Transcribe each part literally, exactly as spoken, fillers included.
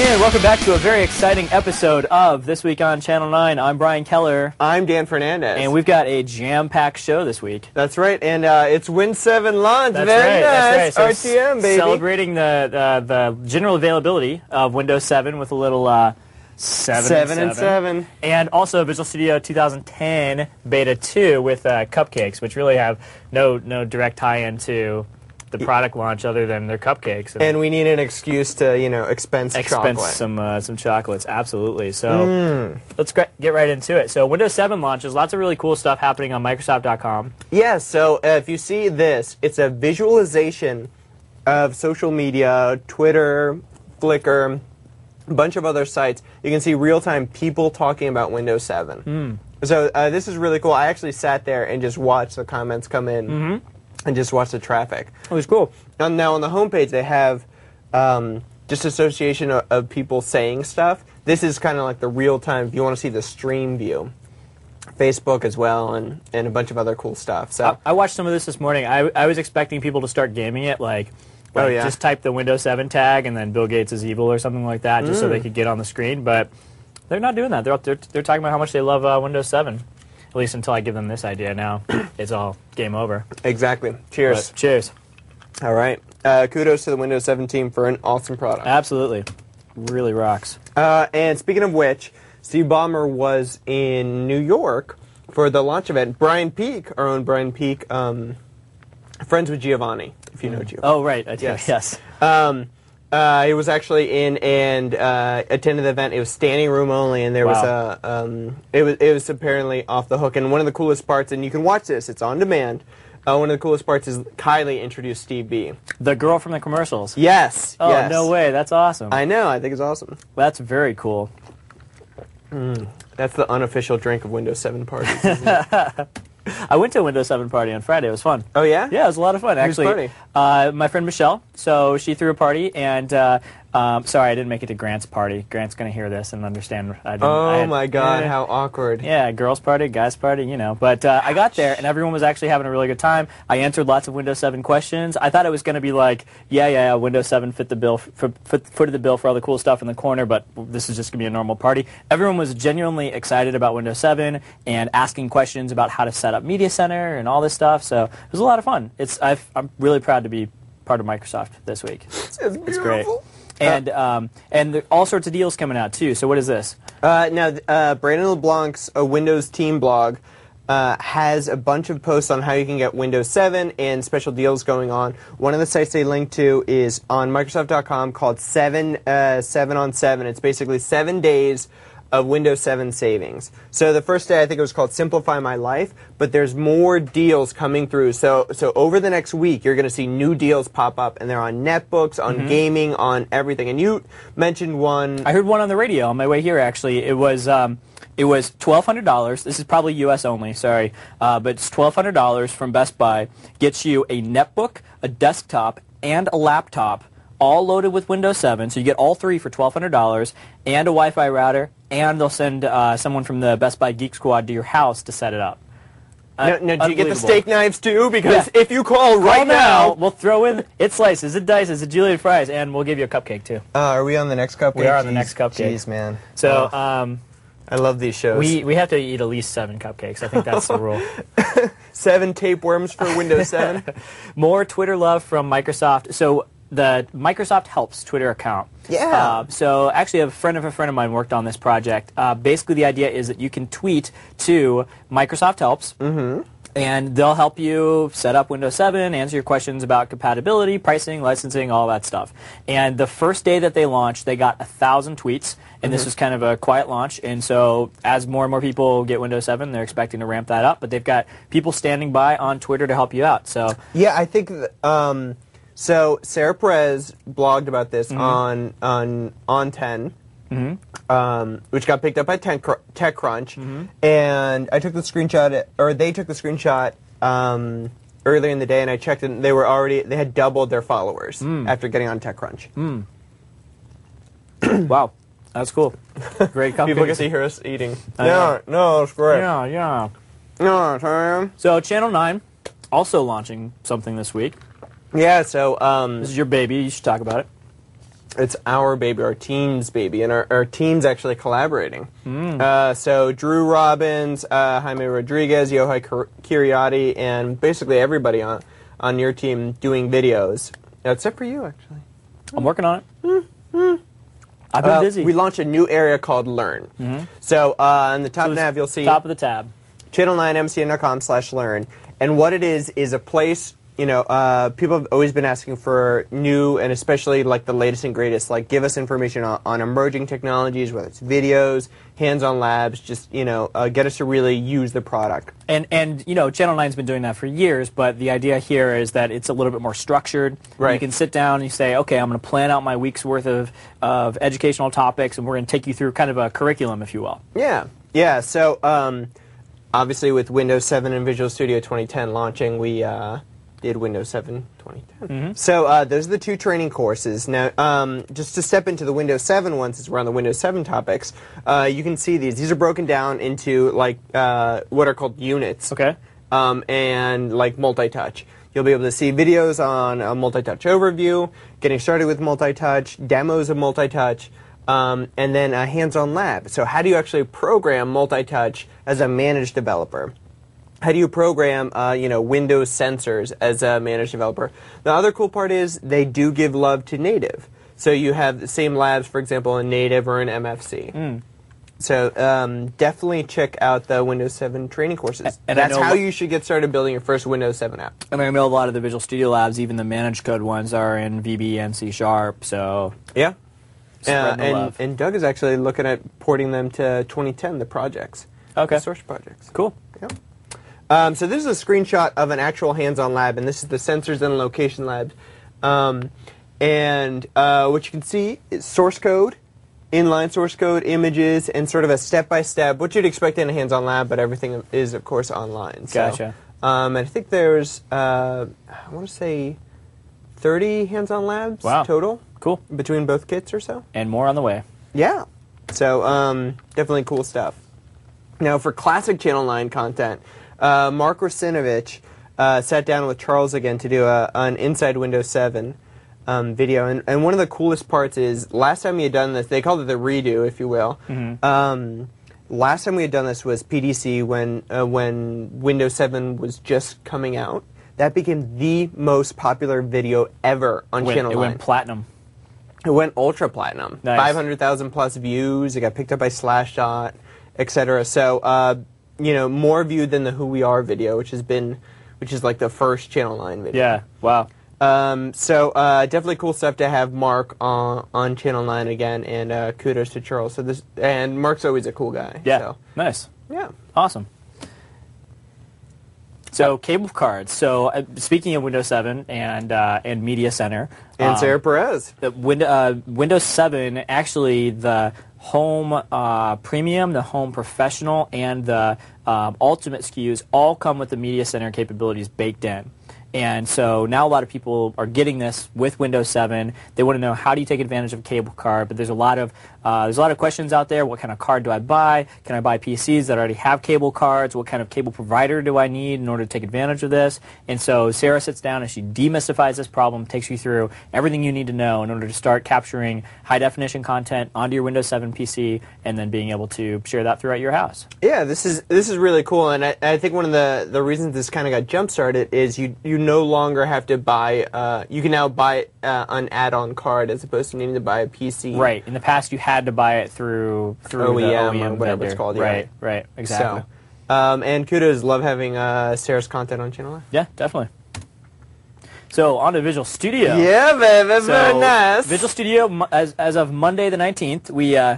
and welcome back to a very exciting episode of This Week on Channel nine. I'm Brian Keller. I'm Dan Fernandez. And we've got a jam-packed show this week. That's right, and uh, it's Win seven launch. That's very right, nice. that's right. So R T M, baby. Celebrating the, uh, the general availability of Windows seven with a little uh, seven, seven and and seven. And also Visual Studio two thousand ten Beta two with uh, cupcakes, which really have no, no direct tie-in to the product launch other than their cupcakes. And, and we need an excuse to, you know, expense, expense chocolate. some uh, some chocolates, absolutely. So mm. let's get right into it. So Windows seven launches, lots of really cool stuff happening on Microsoft dot com. Yeah, so uh, if you see this, it's a visualization of social media, Twitter, Flickr, a bunch of other sites. You can see real-time people talking about Windows seven. Mm. So uh, this is really cool. I actually sat there and just watched the comments come in. Mm-hmm. And just watch the traffic. It was cool. And now on the homepage they have um, just association of, of people saying stuff. This is kind of like the real time. If you want to see the stream view, Facebook as well, and and a bunch of other cool stuff. So I, I watched some of this this morning. I I was expecting people to start gaming it, like, like oh, yeah. just type the Windows seven tag and then Bill Gates is evil or something like that, just mm. so they could get on the screen. But they're not doing that. They're they're, they're talking about how much they love uh, Windows seven. At least until I give them this idea. Now it's all game over. Exactly. Cheers. But cheers. All right. Uh, kudos to the Windows seven team for an awesome product. Absolutely. Really rocks. Uh, and speaking of which, Steve Ballmer was in New York for the launch event. Brian Peak, our own Brian Peak, um, friends with Giovanni, if you know Giovanni. Oh, right. I do. Yes. Yes. Um, Uh, he was actually in and uh, attended the event. It was standing room only, and there wow. was a. Um, it was it was apparently off the hook. And one of the coolest parts, and you can watch this. It's on demand. Uh, one of the coolest parts is Kylie introduced Steve B. The girl from the commercials. Yes. Oh yes. no way! That's awesome. I know. I think it's awesome. That's very cool. Mm, that's the unofficial drink of Windows seven parties. Isn't it? I went to a Windows seven party on Friday. It was fun. Oh, yeah? Yeah, it was a lot of fun, actually. Whose party? Uh, my friend Michelle. So she threw a party, and uh, um, sorry, I didn't make it to Grant's party. Grant's going to hear this and understand. I didn't, oh, I had, my God, eh, how awkward. Yeah, girls' party, guys' party, you know. But uh, I got there, and everyone was actually having a really good time. I answered lots of Windows seven questions. I thought it was going to be like, yeah, yeah, yeah, Windows seven fit the bill, for, fit, footed the bill for all the cool stuff in the corner, but this is just going to be a normal party. Everyone was genuinely excited about Windows seven and asking questions about how to set up Media Center and all this stuff. So it was a lot of fun. It's I've, I'm really proud to be part of Microsoft this week. It's, it's great. And um, and there, all sorts of deals coming out too. So what is this? Uh, now, uh, Brandon LeBlanc's a Windows Team blog uh, has a bunch of posts on how you can get Windows seven and special deals going on. One of the sites they link to is on Microsoft dot com called Seven uh, Seven on Seven. It's basically seven days of Windows seven savings. So the first day I think it was called Simplify My Life, but there's more deals coming through. So so over the next week you're going to see new deals pop up, and they're on netbooks, on mm-hmm. gaming, on everything. And you mentioned one. I heard one on the radio on my way here actually. It was um, it was twelve hundred dollars. This is probably U S only, sorry. Uh, but it's twelve hundred dollars from Best Buy. Gets you a netbook, a desktop, and a laptop, all loaded with Windows seven. So you get all three for twelve hundred dollars, and a Wi-Fi router, and they'll send uh, someone from the Best Buy Geek Squad to your house to set it up. Uh, now, now do you get the steak knives too? Because yeah. if you call right call now, now, we'll throw in it slices, it dices, it julienne fries, and we'll give you a cupcake too. Uh, are we on the next cupcake? We are on Jeez, the next cupcake. Jeez, man. So oh. um, I love these shows. We we have to eat at least seven cupcakes. I think that's the rule. Seven tapeworms for Windows seven. More Twitter love from Microsoft. So the Microsoft Helps Twitter account. Yeah. Uh, so actually a friend of a friend of mine worked on this project. Uh, basically the idea is that you can tweet to Microsoft Helps. Mm-hmm. And they'll help you set up Windows seven, answer your questions about compatibility, pricing, licensing, all that stuff. And the first day that they launched, they got a thousand tweets, and mm-hmm. this was kind of a quiet launch. And so as more and more people get Windows seven, they're expecting to ramp that up. But they've got people standing by on Twitter to help you out. So yeah, I think that, um, so. Sarah Perez blogged about this mm-hmm. on on on ten. Mm-hmm. Um, which got picked up by TechCrunch, mm-hmm. and I took the screenshot, or they took the screenshot um, earlier in the day, and I checked, and they were already they had doubled their followers mm. after getting on TechCrunch. Mm. Wow, that's cool. Great cupcakes. People get to hear us eating. Yeah, no, it's great. Yeah, yeah. No, Tom. So Channel nine also launching something this week. Yeah, so um, this is your baby. You should talk about it. It's our baby, our team's baby, and our, our team's actually collaborating. Mm. Uh, so Drew Robbins, uh, Jaime Rodriguez, Yohai Kiriati, and basically everybody on, on your team doing videos. Except for you, actually. I'm working on it. Mm-hmm. I've been uh, busy. We launched a new area called Learn. Mm-hmm. So uh, on the top so nav, you'll see... Top of the tab. channel nine M C N dot com slash learn. And what it is, is a place... You know, uh, people have always been asking for new and especially like the latest and greatest. Like, give us information on, on emerging technologies, whether it's videos, hands-on labs. Just you know, uh, get us to really use the product. And and you know, Channel nine's been doing that for years. But the idea here is that it's a little bit more structured. Right. You can sit down and you say, okay, I'm going to plan out my week's worth of of educational topics, and we're going to take you through kind of a curriculum, if you will. Yeah, yeah. So um, obviously, with Windows seven and Visual Studio twenty ten launching, we. Uh, did Windows seven twenty ten. Mm-hmm. So uh, those are the two training courses. Now, um, just to step into the Windows seven ones, since we're on the Windows seven topics, uh, you can see these. These are broken down into like uh, what are called units. Okay. Um, and like multi-touch. You'll be able to see videos on a multi-touch overview, getting started with multi-touch, demos of multi-touch, um, and then a hands-on lab. So how do you actually program multi-touch as a managed developer? How do you program, uh, you know, Windows sensors as a managed developer? The other cool part is they do give love to native. So you have the same labs, for example, in native or in M F C. Mm. So um, definitely check out the Windows seven training courses. And that's how you should get started building your first Windows seven app. And I know a lot of the Visual Studio labs, even the managed code ones, are in V B and C Sharp. So yeah, uh, the and love. and Doug is actually looking at porting them to twenty ten, the projects. Okay, the source projects. Cool. Yep. Um, so this is a screenshot of an actual hands-on lab, and this is the sensors and location lab. Um, and uh, what you can see is source code, inline source code, images, and sort of a step-by-step, what you'd expect in a hands-on lab, but everything is, of course, online. So, gotcha. Um, and I think there's, uh, I want to say, thirty hands-on labs wow. total. Cool. Between both kits or so. And more on the way. Yeah. So um, definitely cool stuff. Now, for classic Channel nine content... Uh, Mark Russinovich uh, sat down with Charles again to do a, an Inside Windows seven um, video. And, and one of the coolest parts is, last time we had done this, they called it the redo, if you will. Mm-hmm. Um, last time we had done this was P D C when, uh, when Windows seven was just coming out. That became the most popular video ever on went, Channel it nine. It went platinum. It went ultra platinum. Nice. five hundred thousand plus views. It got picked up by Slashdot, et cetera. So, uh, you know, more viewed than the Who We Are video, which has been, which is like the first Channel nine video. Yeah, wow. Um, so uh, definitely cool stuff to have Mark on, on Channel nine again, and uh, kudos to Charles. So this, and Mark's always a cool guy. Yeah, so. Nice. Yeah. Awesome. So cable cards. So uh, speaking of Windows seven and uh, and Media Center. And um, Sarah Perez. The Win- uh, Windows seven, actually the Home uh, Premium, the Home Professional, and the um, Ultimate S K Us all come with the Media Center capabilities baked in. And so now a lot of people are getting this with Windows seven. They want to know, how do you take advantage of a cable card? But there's a lot of uh, there's a lot of questions out there. What kind of card do I buy? Can I buy P Cs that already have cable cards? What kind of cable provider do I need in order to take advantage of this? And so Sarah sits down and she demystifies this problem, takes you through everything you need to know in order to start capturing high definition content onto your Windows seven P C, and then being able to share that throughout your house. Yeah, this is this is really cool, and I, I think one of the, the reasons this kind of got jump started is you you no longer have to buy. Uh, you can now buy uh, an add-on card as opposed to needing to buy a P C. Right. In the past, you had to buy it through through O E M, the O E M or whatever vendor. it's called. Yeah. Right. Right. Exactly. So, um, and kudos, love having uh, Sarah's content on Channel nine. Yeah, definitely. So on to Visual Studio. Yeah, baby, so, very nice. Visual Studio, as as of Monday the nineteenth, we. Uh,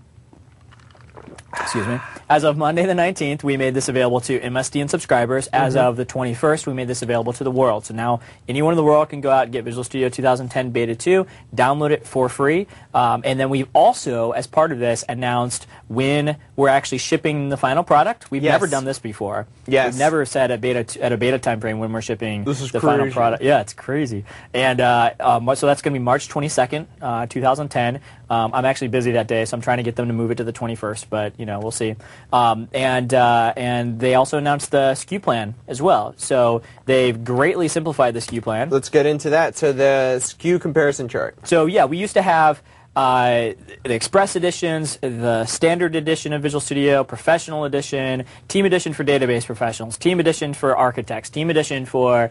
excuse me. As of Monday the nineteenth, we made this available to M S D N subscribers. As mm-hmm. of the twenty-first, we made this available to the world. So now anyone in the world can go out and get Visual Studio twenty ten Beta two, download it for free. Um, and then we've also, as part of this, announced when we're actually shipping the final product. We've yes. never done this before. Yes. We've never said at beta t- at a beta time frame when we're shipping this is the crazy. final product. Yeah, it's crazy. And uh, um, so that's going to be March twenty-second, uh, twenty ten. Um, I'm actually busy that day, so I'm trying to get them to move it to the twenty-first, but you know, we'll see. Um, and uh, and they also announced the S K U plan as well. So they've greatly simplified the S K U plan. Let's get into that. So the S K U comparison chart. So yeah, we used to have uh, the Express editions, the Standard edition of Visual Studio, Professional edition, Team edition for database professionals, Team edition for architects, Team edition for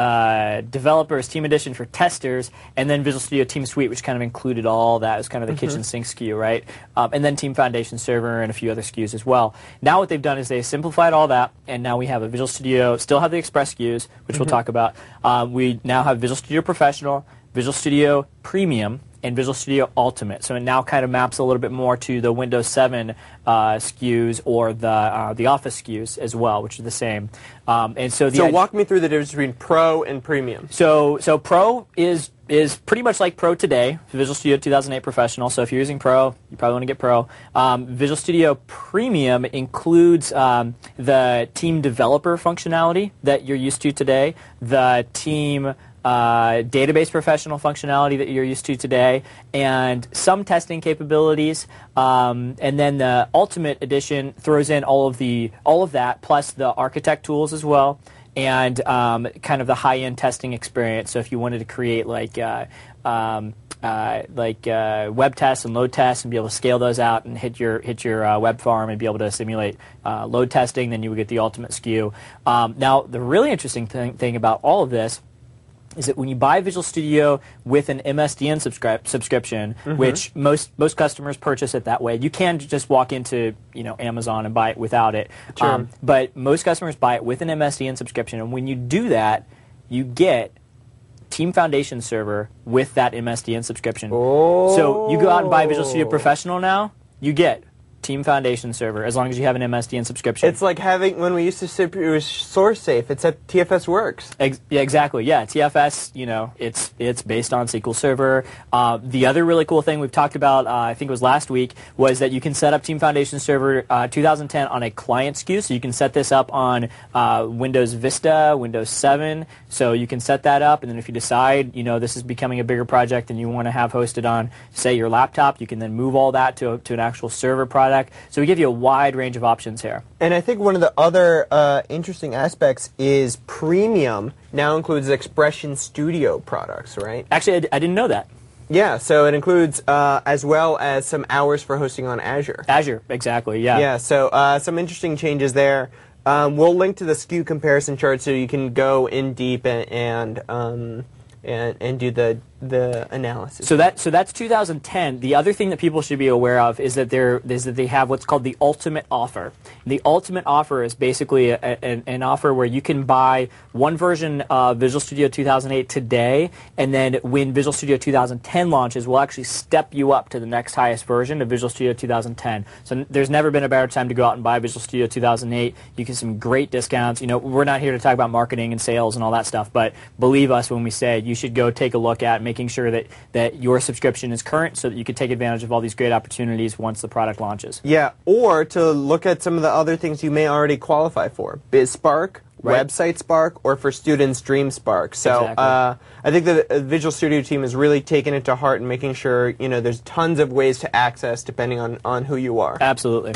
uh, developers, Team edition for testers, and then Visual Studio Team Suite, which kind of included all that. It was kind of the mm-hmm. kitchen sink S K U, right? Um, and then Team Foundation Server and a few other S K Us as well. Now what they've done is they simplified all that, and now we have a Visual Studio, still have the Express S K Us, which mm-hmm. we'll talk about. Um, we now have Visual Studio Professional, Visual Studio Premium, and Visual Studio Ultimate. So it now kind of maps a little bit more to the Windows seven uh, S K Us or the uh, the Office S K Us as well, which are the same. Um, and so the so walk me through the difference between Pro and Premium. So so Pro is is pretty much like Pro today, Visual Studio two thousand eight Professional. So if you're using Pro, you probably want to get Pro. Um, Visual Studio Premium includes um, the team developer functionality that you're used to today, the team Uh, database professional functionality that you're used to today, and some testing capabilities. Um, and then the Ultimate Edition throws in all of the all of that, plus the architect tools as well, and um, kind of the high-end testing experience. So if you wanted to create like uh, um, uh, like uh, web tests and load tests and be able to scale those out and hit your hit your uh, web farm and be able to simulate uh, load testing, then you would get the Ultimate S K U. Um, now, the really interesting thing, thing about all of this is that when you buy Visual Studio with an M S D N subscri- subscription, mm-hmm. which most most customers purchase it that way, you can just walk into you know Amazon and buy it without it. Sure. Um, but most customers buy it with an M S D N subscription, and when you do that, you get Team Foundation Server with that M S D N subscription. Oh. So you go out and buy Visual Studio Professional now, you get Team Foundation Server, as long as you have an M S D N subscription. It's like having, when we used to say it was source safe, it's at T F S Works. Ex- yeah, exactly. Yeah, T F S, you know, it's it's based on S Q L Server. Uh, the other really cool thing we've talked about, uh, I think it was last week, was that you can set up Team Foundation Server uh, two thousand ten on a client S K U, so you can set this up on uh, Windows Vista, Windows seven, so you can set that up, and then if you decide, you know, this is becoming a bigger project and you want to have hosted on, say, your laptop, you can then move all that to, a, to an actual server product. So we give you a wide range of options here. And I think one of the other uh, interesting aspects is Premium now includes Expression Studio products, right? Actually, I, d- I didn't know that. Yeah, so it includes uh, as well as some hours for hosting on Azure. Azure, exactly, yeah. Yeah, so uh, some interesting changes there. Um, we'll link to the S K U comparison chart so you can go in deep and and um, and, and do the the analysis. So that so that's two thousand ten. The other thing that people should be aware of is that there is that they have what's called the Ultimate Offer. The Ultimate Offer is basically a, a, an offer where you can buy one version of Visual Studio two thousand eight today, and then when Visual Studio two thousand ten launches, we'll actually step you up to the next highest version of Visual Studio two thousand ten. So n- there's never been a better time to go out and buy Visual Studio two thousand eight. You get some great discounts. You know, we're not here to talk about marketing and sales and all that stuff, but believe us when we say you should go take a look at making sure that, that your subscription is current so that you can take advantage of all these great opportunities once the product launches. Yeah, or to look at some of the other things you may already qualify for. BizSpark, right. Website Spark, or for students, DreamSpark. So exactly. uh, I think the Visual Studio team has really taken it to heart and making sure you know there's tons of ways to access depending on, on who you are. Absolutely.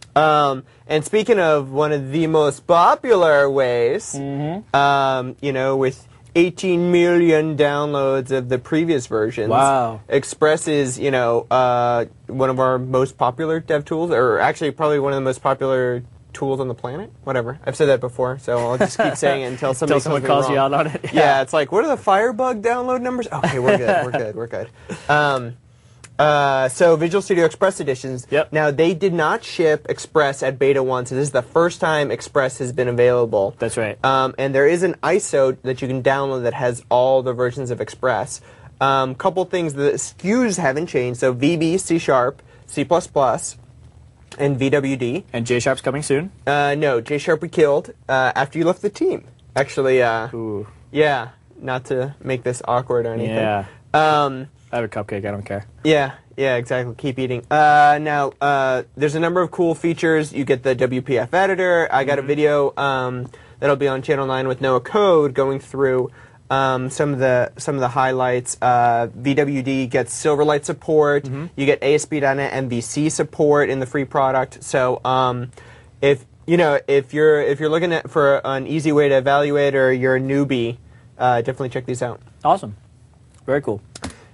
Um, and speaking of one of the most popular ways, mm-hmm. um, you know, with eighteen million downloads of the previous versions. Wow. Express is, you know, uh, one of our most popular dev tools, or actually probably one of the most popular tools on the planet. Whatever. I've said that before, so I'll just keep saying it until somebody until someone tells me calls wrong. you out on it. Yeah. yeah, it's like, what are the Firebug download numbers? Okay, we're good, we're good, we're good. Um, Uh, so Visual Studio Express editions. Yep. Now they did not ship Express at Beta one, so this is the first time Express has been available. That's right. Um, and there is an I S O that you can download that has all the versions of Express. Um, couple things, the S K Us haven't changed. So V B, C Sharp, C plus plus, and V W D. And J Sharp's coming soon? Uh, no, J Sharp we killed uh, after you left the team. Actually, uh, Ooh. yeah, not to make this awkward or anything. Yeah. Um, I have a cupcake, I don't care. Yeah, yeah, exactly. Keep eating. Uh, now, uh, there's a number of cool features. You get the W P F editor. I got mm-hmm. a video um, that'll be on Channel nine with Noah Code going through um, some of the some of the highlights. Uh, V W D gets Silverlight support. Mm-hmm. You get A S P dot net M V C support in the free product. So um, if you know if you're if you're looking at for an easy way to evaluate, or you're a newbie, uh, definitely check these out. Awesome, very cool.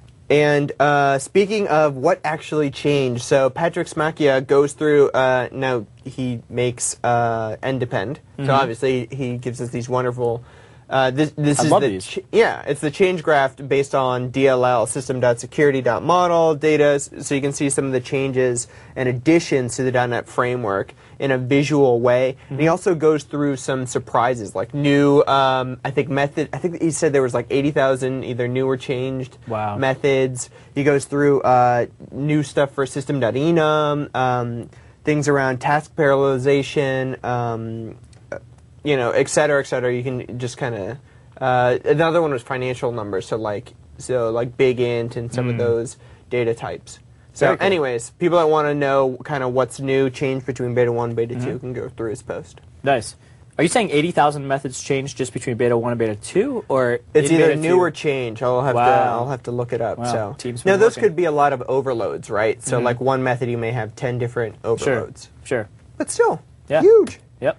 And uh, speaking of what actually changed, so Patrick Smachia goes through, uh, now he makes uh, Endepend, mm-hmm. so obviously he gives us these wonderful, uh, this, this I is love the, these. ch- yeah, it's the change graph based on D L L, system.security.model data, so you can see some of the changes and additions to the dot net framework in a visual way. Mm-hmm. And he also goes through some surprises, like new, um, I think method, I think he said there was like eighty thousand either new or changed wow. methods. He goes through uh, new stuff for system.enum, um, things around task parallelization, um, you know, et cetera, et cetera. You can just kind of, uh, another one was financial numbers, so like, so like big int and some mm. of those data types. So cool. Anyways, people that want to know kind of what's new, change between beta one and beta mm-hmm. two can go through his post. Nice. Are you saying eighty thousand methods changed just between beta one and beta two, or it's either new two? Or change? I'll have wow. to I'll have to look it up. Wow. So Teams now those working. could be a lot of overloads, right? So mm-hmm. like one method you may have ten different overloads. Sure. Sure. But still, yeah. huge. Yep.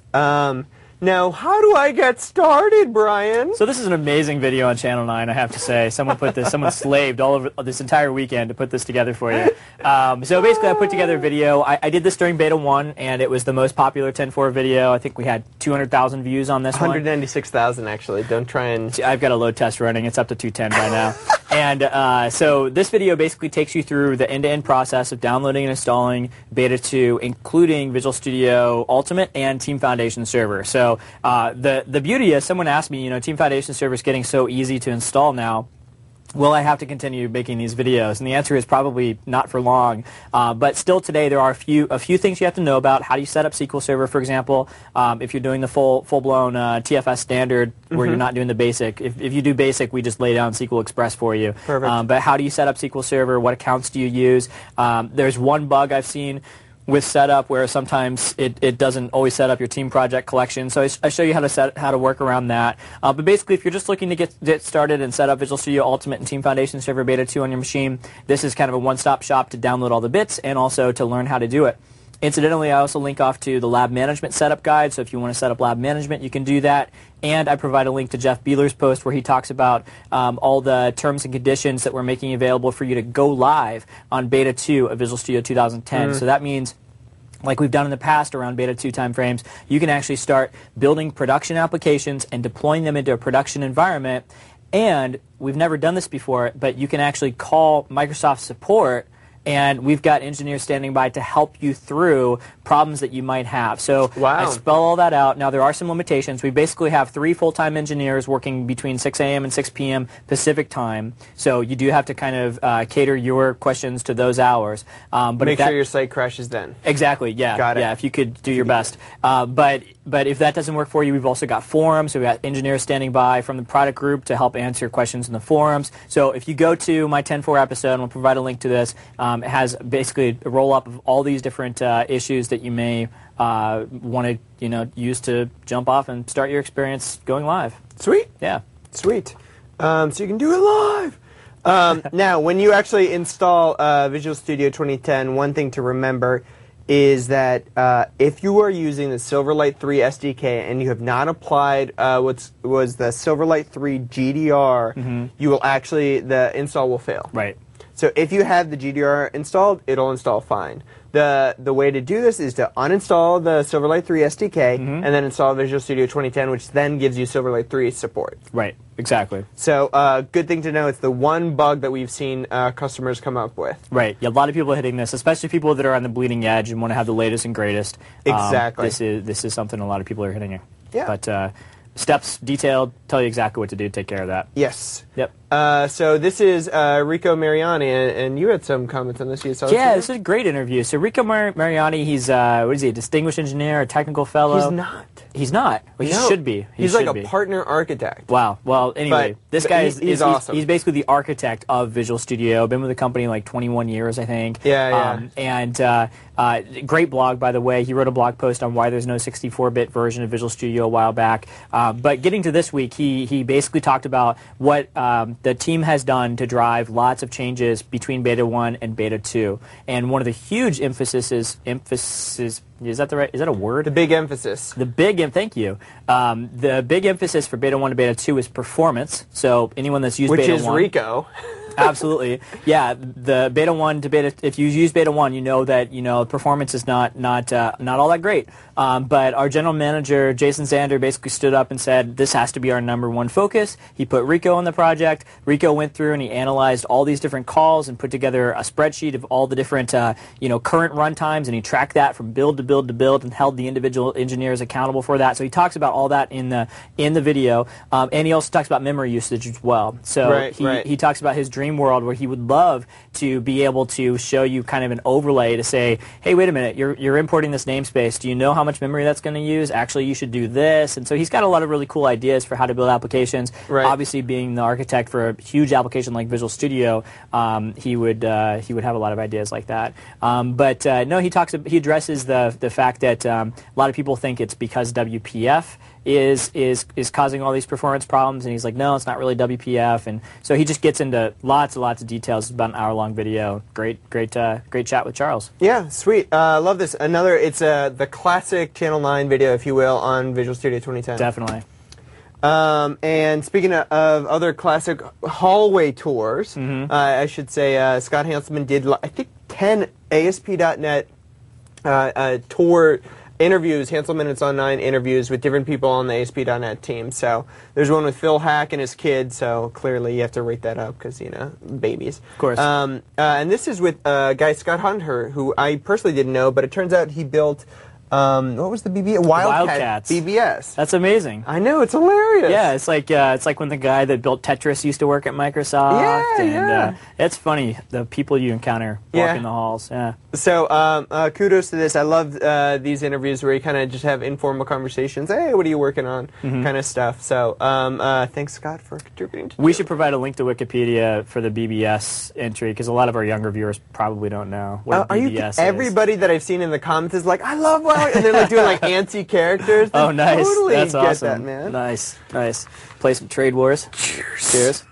Um, now, how do I get started, Brian? So this is an amazing video on Channel nine, I have to say. Someone put this, someone slaved all over this entire weekend to put this together for you. Um, so basically, I put together a video. I, I did this during beta one, and it was the most popular ten point four video. I think we had two hundred thousand views on this one hundred ninety-six thousand, actually. Don't try and... I've got a load test running. It's up to two ten by now. And uh, so this video basically takes you through the end-to-end process of downloading and installing beta two, including Visual Studio Ultimate and Team Foundation Server. So uh, the The, the beauty is, someone asked me, you know, Team Foundation Server is getting so easy to install now. Will I have to continue making these videos? And the answer is probably not for long. Uh, but still today, there are a few a few things you have to know about. How do you set up S Q L Server, for example? Um, if you're doing the full full blown uh, T F S standard, where mm-hmm. you're not doing the basic. If if you do basic, we just lay down S Q L Express for you. Perfect. Um, but how do you set up S Q L Server? What accounts do you use? Um, there's one bug I've seen with setup where sometimes it, it doesn't always set up your team project collection. So I, I show you how to set how to work around that. Uh, but basically, if you're just looking to get, get started and set up Visual Studio Ultimate and Team Foundation Server Beta two on your machine, this is kind of a one-stop shop to download all the bits and also to learn how to do it. Incidentally, I also link off to the lab management setup guide, so if you want to set up lab management, you can do that. And I provide a link to Jeff Beeler's post where he talks about um, all the terms and conditions that we're making available for you to go live on Beta two of Visual Studio two thousand ten. Mm. So that means, like we've done in the past around Beta two timeframes, you can actually start building production applications and deploying them into a production environment. And we've never done this before, but you can actually call Microsoft support, and we've got engineers standing by to help you through problems that you might have. So wow. I spell all that out. Now, there are some limitations. We basically have three full-time engineers working between six a m and six p m Pacific time. So you do have to kind of uh, cater your questions to those hours. Um, but Make that, sure your site crashes then. Exactly, yeah. Got it. Yeah, if you could do your best. Uh, but But if that doesn't work for you, we've also got forums. So we've got engineers standing by from the product group to help answer questions in the forums. So if you go to my ten point four episode, and we'll provide a link to this, um, it has basically a roll-up of all these different uh, issues that you may uh, want to you know, use to jump off and start your experience going live. Sweet. Yeah. Sweet. Um, so you can do it live. Um, now, when you actually install uh, Visual Studio twenty ten, one thing to remember is that uh, if you are using the Silverlight three S D K and you have not applied uh, what's was the Silverlight three G D R, mm-hmm. you will actually, the install will fail. Right. So if you have the G D R installed, it'll install fine. The the way to do this is to uninstall the Silverlight three S D K mm-hmm. and then install Visual Studio twenty ten, which then gives you Silverlight three support. Right, exactly. So uh, good thing to know, it's the one bug that we've seen uh, customers come up with. Right, yeah, a lot of people are hitting this, especially people that are on the bleeding edge and want to have the latest and greatest. Exactly. Um, this is this is something a lot of people are hitting it. Yeah. But uh, steps detailed, tell you exactly what to do, take care of that. Yes. Yep. Uh, so this is uh, Rico Mariani, and, and you had some comments on this. You saw yeah, this this is a great interview. So Rico Mar- Mariani, he's uh, what is he? A distinguished engineer, a technical fellow. He's not. He's not. Well, he No. should be. He He's should like a be. partner architect. Wow. Well, anyway, But- this but guy he- is, he's is awesome. He's, basically the architect of Visual Studio. Been with the company like twenty-one years, I think. Yeah, yeah. Um, and uh, uh, great blog, by the way. He wrote a blog post on why there's no sixty-four bit version of Visual Studio a while back. Uh, but getting to this week, he he basically talked about what um, the team has done to drive lots of changes between Beta one and Beta two. And one of the huge emphasis is emphasis. Is that the right? Is that a word? The big emphasis. The big, em- thank you. Um, the big emphasis for Beta one to Beta two is performance. So anyone that's used Which Beta is one, Rico. absolutely, yeah. The Beta one to Beta, if you use Beta one, you know that you know performance is not not uh, not all that great. Um, but our general manager Jason Zander basically stood up and said this has to be our number one focus. He put Rico on the project. Rico went through and he analyzed all these different calls and put together a spreadsheet of all the different uh, you know current runtimes, and he tracked that from build to build to build and held the individual engineers accountable for that. So he talks about all that in the in the video, um, and he also talks about memory usage as well. So Right, he, right. he talks about his dream world where he would love to be able to show you kind of an overlay to say, hey, wait a minute, you're, you're importing this namespace. Do you know how much memory that's going to use? Actually, you should do this. And so he's got a lot of really cool ideas for how to build applications. Right. Obviously, being the architect for a huge application like Visual Studio, um, he would uh, he would have a lot of ideas like that. Um, but uh, no, he talks. He addresses the the fact that um, a lot of people think it's because W P F is is is causing all these performance problems, and he's like, no, it's not really W P F, and so he just gets into lots and lots of details. It's about an hour long video. Great, great, uh, great chat with Charles. Yeah, sweet. I uh, love this. Another, it's uh, the classic Channel nine video, if you will, on Visual Studio twenty ten. Definitely. Um, and speaking of, of other classic hallway tours, Mm-hmm. uh, I should say uh, Scott Hanselman did, I think, ten A S P dot net uh, uh, tour interviews, Hanselman and Son nine interviews with different people on the A S P dot net team. So there's one with Phil Hack and his kid, so clearly you have to rate that up because, you know, babies. Of course. Um, uh, and this is with uh, guy Scott Hunter, who I personally didn't know, but it turns out he built, um, what was the B B S? Wildcat Wildcats. B B S. That's amazing. I know, it's hilarious. Yeah, it's like uh, it's like when the guy that built Tetris used to work at Microsoft. Yeah, and, yeah. Uh, it's funny the people you encounter Yeah. walking the halls. Yeah. So um, uh, kudos to this. I love uh, these interviews where you kind of just have informal conversations. Hey, what are you working on? Kind of stuff. So um, uh, thanks, Scott, for contributing to We it. should provide a link to Wikipedia for the B B S entry because a lot of our younger viewers probably don't know what Uh, are B you B S is. everybody that I've seen in the comments is like, I love WoW, and they're like doing like antsy characters. Oh, They nice. Totally That's get awesome. that, man. Nice, nice. Play some Trade Wars. Cheers. Cheers.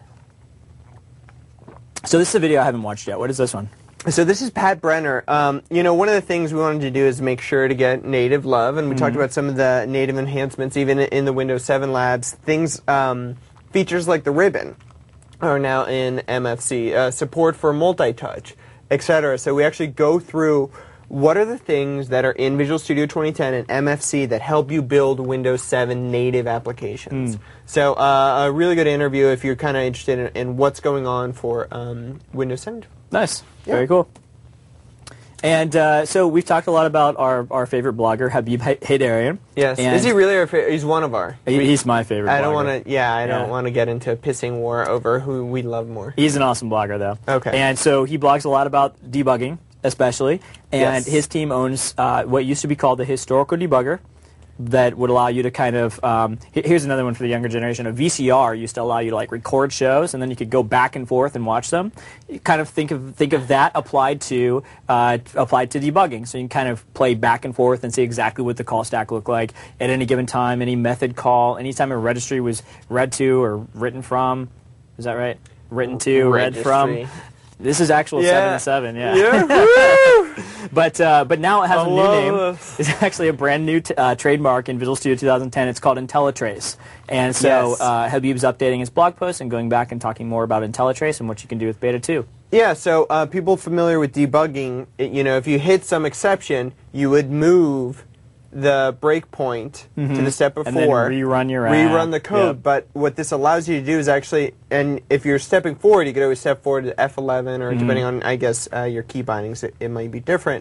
So this is a video I haven't watched yet. What is this one? So this is Pat Brenner. Um, you know, one of the things we wanted to do is make sure to get native love, and we talked about some of the native enhancements, even in the Windows seven labs. Things, um, features like the ribbon are now in M F C. Uh, support for multi-touch, et cetera. So we actually go through what are the things that are in Visual Studio twenty ten and M F C that help you build Windows seven native applications. So uh, a really good interview if you're kind of interested in, in what's going on for um, Windows seven. Nice. Yeah. Very cool. And uh, so we've talked a lot about our, our favorite blogger, Habib Haydarian. Yes. And Is he really our favorite? He's one of our. he- he's my favorite I don't blogger. want to. Yeah, I don't Yeah. want to get into a pissing war over who we love more. He's an awesome blogger, though. Okay. And so he blogs a lot about debugging, especially. And Yes. his team owns uh, what used to be called the Historical Debugger that would allow you to kind of, um, he- here's another one for the younger generation. A V C R used to allow you to like record shows, and then you could go back and forth and watch them. You kind of think of think of that applied to uh, applied to debugging. So you can kind of play back and forth and see exactly what the call stack looked like at any given time, any method call, anytime a registry was read to or written from. Is that right? Written to, read from. Registry. This is actual Yeah. seven to seven, yeah. Yeah. Woo! But uh, but now it has I a new love name. this. It's actually a brand new t- uh, trademark in Visual Studio twenty ten. It's called IntelliTrace. And so Yes. uh, Habib's updating his blog post and going back and talking more about IntelliTrace and what you can do with Beta two. Yeah, so uh, people familiar with debugging, it, you know, if you hit some exception, you would move the breakpoint to the step before. And then rerun your app. Rerun the code. Yep. But what this allows you to do is actually, and if you're stepping forward, you could always step forward to F eleven, or depending on, I guess, uh, your key bindings, it, it might be different.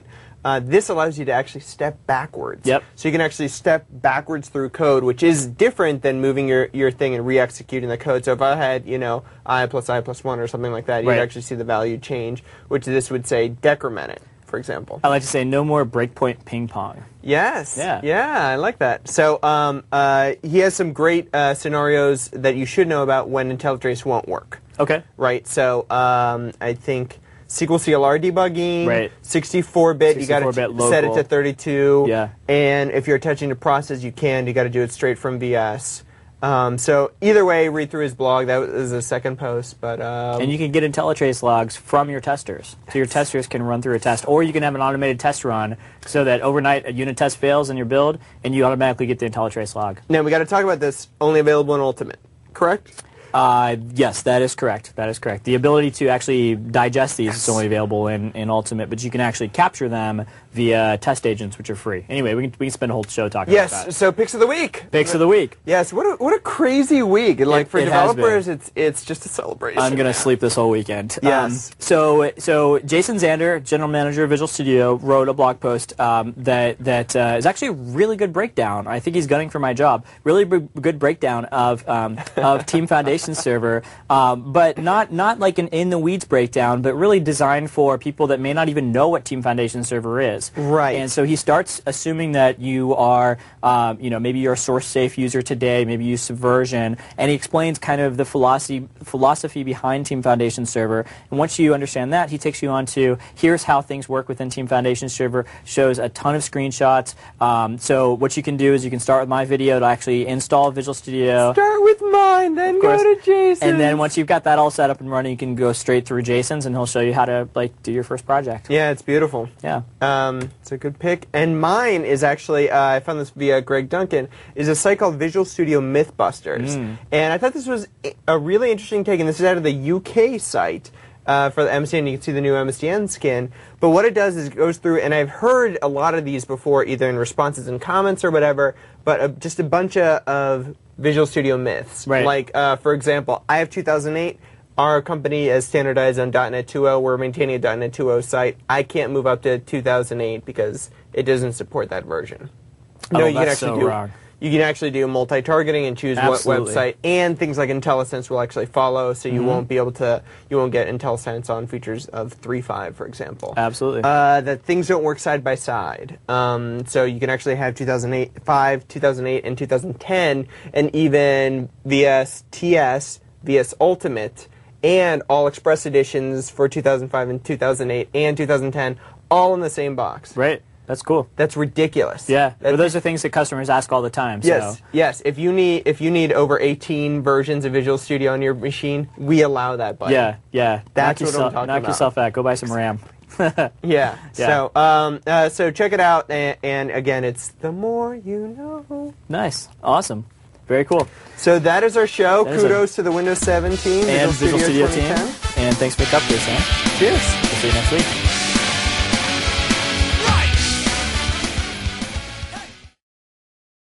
Uh, this allows you to actually step backwards. Yep. So you can actually step backwards through code, which is different than moving your, your thing and re-executing the code. So if I had, you know, I plus I plus one or something like that, you'd Right. actually see the value change, which this would say decrement it, for example. I like to say no more breakpoint ping pong. Yes. Yeah. Yeah, I like that. So um, uh, he has some great uh, scenarios that you should know about when IntelliTrace won't work. Okay. Right. So um, I think S Q L C L R debugging, Right. sixty-four bit, you got to sixty-four bit set it local. to thirty-two. Yeah. And if you're attaching to process, you can. You got to do it straight from V S. Um, so either way, read through his blog. That was a second post, but um, And you can get IntelliTrace logs from your testers. So your testers can run through a test, or you can have an automated test run so that overnight a unit test fails in your build, and you automatically get the IntelliTrace log. now we got to talk about this. Only available in Ultimate, correct? Uh, yes, that is correct. That is correct. The ability to actually digest these is only available in, in Ultimate, but you can actually capture them via test agents, which are free. Anyway, we can, we can spend a whole show talking about that. Yes. So picks of the week. Picks of the week. Yes. What a, what a crazy week. And like It- for it has developers, it's it's just a celebration. I'm going to sleep this whole weekend. Yes. Um, so, so Jason Zander, general manager of Visual Studio, wrote a blog post um, that that uh, is actually a really good breakdown. I think he's gunning for my job. Really b- good breakdown of um, of Team Foundation Server, um, but not not like an in the weeds breakdown, but really designed for people that may not even know what Team Foundation Server is. Right. And so he starts assuming that you are, um, you know, maybe you're a source safe user today, maybe you use Subversion, and he explains kind of the philosophy philosophy behind Team Foundation Server. And once you understand that, he takes you on to here's how things work within Team Foundation Server, shows a ton of screenshots. Um, so what you can do is you can start with my video to actually install Visual Studio. Start with mine, then go course. to Jason. And then once you've got that all set up and running, you can go straight through Jason's, and he'll show you how to like do your first project. Yeah, it's beautiful. Yeah. Um, it's a good pick. And mine is actually, uh, I found this via Greg Duncan, is a site called Visual Studio Mythbusters. Mm. And I thought this was a really interesting take, and this is out of the U K site uh, for the M S D N. You can see the new M S D N skin. But what it does is it goes through, and I've heard a lot of these before, either in responses and comments or whatever, but uh, just a bunch of, of Visual Studio myths. Right. Like, uh, for example, I have two thousand eight. Our company is standardized on .dot net two point oh. We're maintaining a .dot net two point oh site. I can't move up to two thousand eight because it doesn't support that version. Oh, No, you can that's actually so do wrong. you can actually do multi-targeting and choose Absolutely. what website, and things like IntelliSense will actually follow. So you Mm-hmm. won't be able to you won't get IntelliSense on features of three point five, for example. Absolutely. Uh, that things don't work side by side. Um, so you can actually have two thousand eight, five, two thousand eight, and two thousand ten, and even V S T S, V S Ultimate, and all Express editions for two thousand five and two thousand eight and two thousand ten, all in the same box. Right. That's cool. That's ridiculous. Yeah. That- But those are things that customers ask all the time. Yes, So. yes. If you need if you need over eighteen versions of Visual Studio on your machine, we allow that. Buddy. Yeah, yeah. That's knock what I'm yourself, talking knock about. yourself out. Go buy some RAM. Yeah. Yeah. So, um, uh, so check it out, and, and again, it's the more you know. Nice. Awesome. Very cool. So that is our show. That is Kudos to the Windows seven team And Visual Studio twenty ten. team. And thanks for the cupcakes, man. Cheers. We'll see you next week.